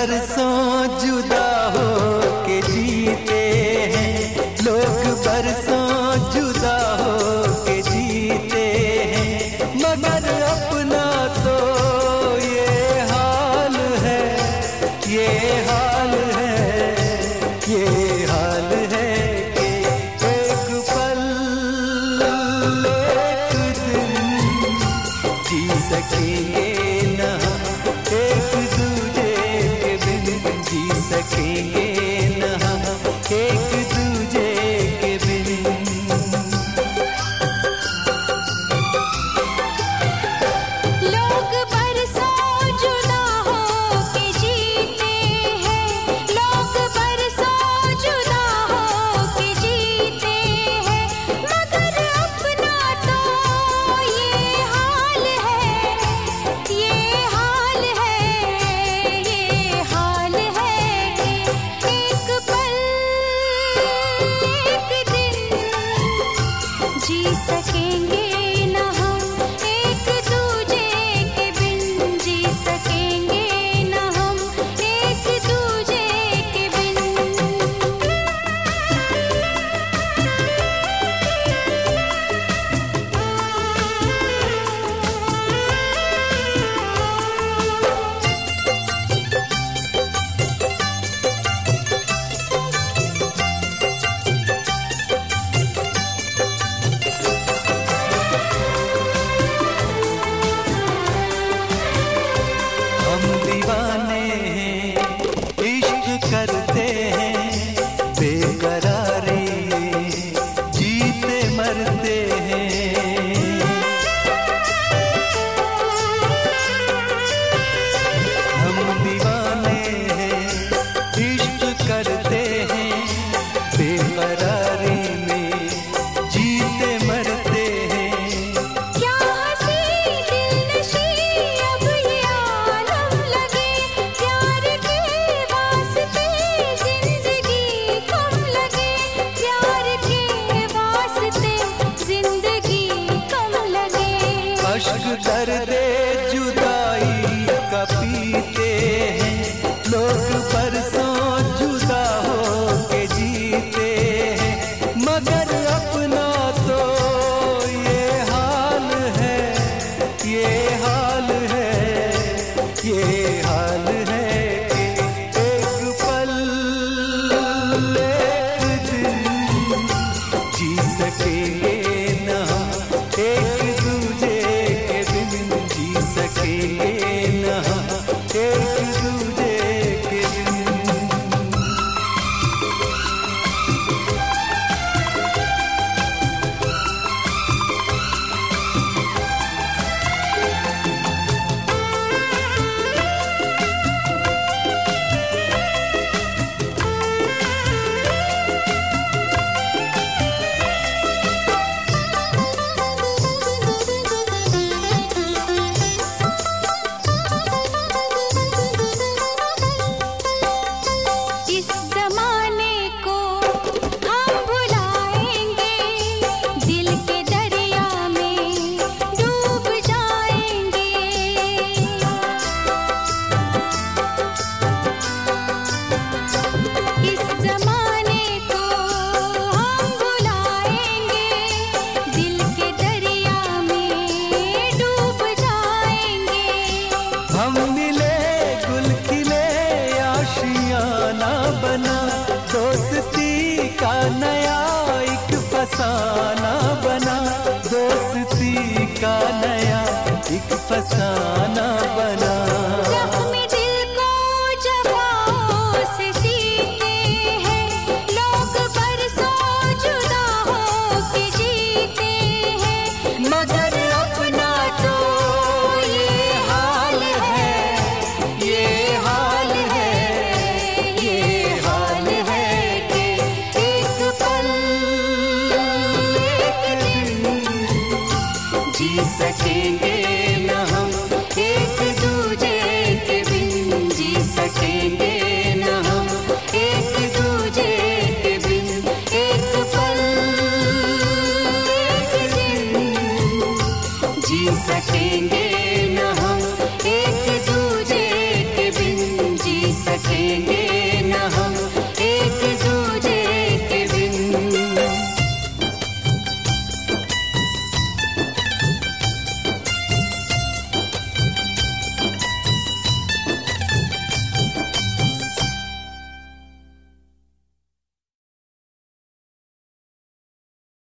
बरसों जुदा हो के जीते हैं, लोग बरसों जुदा हो के जीते हैं, मगर अपना तो ये हाल है, ये हाल है, ये हाल है कि एक पल एक दिन जी सकेंगे ना, एक दूजे के बिन जी सकेंगे ना, एक दूजे के बिन। लोग बरसों जुदा हो के जीते हैं, लोग बरसों जुदा हो के जीते हैं, मगर अपना तो ये हाल है, ये हाल है, ये हाल है कि एक पल एक दिन जी सकेंगे ना हम, एक दूजे के बिन जी सकेंगे ना हम, एक दूजे के बिन। हम दीवाने हैं, इश्क करते हैं, बेकरारी जीते मरते हैं। हम दीवाने हैं, इश्क करते हैं, बेकरारी में जीते मरते हैं। क्या हंसी दिलनशी अब ये आलम लगे, प्यार के वास्ते जिंदगी कम लगे, प्यार के वास्ते जिंदगी कम लगे। अश्क दर्दे जुदाई का पीते हैं, लोग बरसों जुदा हो के जीते हैं, मगर अपना तो ये हाल है, ये हाल है, ये हाल है कि एक पल एक दिन जी सकेंगे ना, एक दूजे के बिन जी सकेंगे ना, एक दूजे के बिन। इस ज़माने को हम भुलाएंगे, दिल के दरिया में डूब जाएंगे। इस ज़माने को हम भुलाएंगे, दिल के दरिया में डूब जाएंगे। हम मिले गुल खिले आशियाना बना, दोस्ती का नया एक फसाना बना, दोस्ती का नया एक फसाना बना। जख्मी दिल को जवाओं से सीते हैं, लोग बरसों जुदा हो के जीते हैं, मगर अपना तो ये हाल है, ये हाल है, ये हाल है कि एक पल एक दिन जी सकेंगे ना हम, एक दूजे के बिन जी सकेंगे ना हम, एक दूजे के बिन एक पल एक दिन जी सकेंगे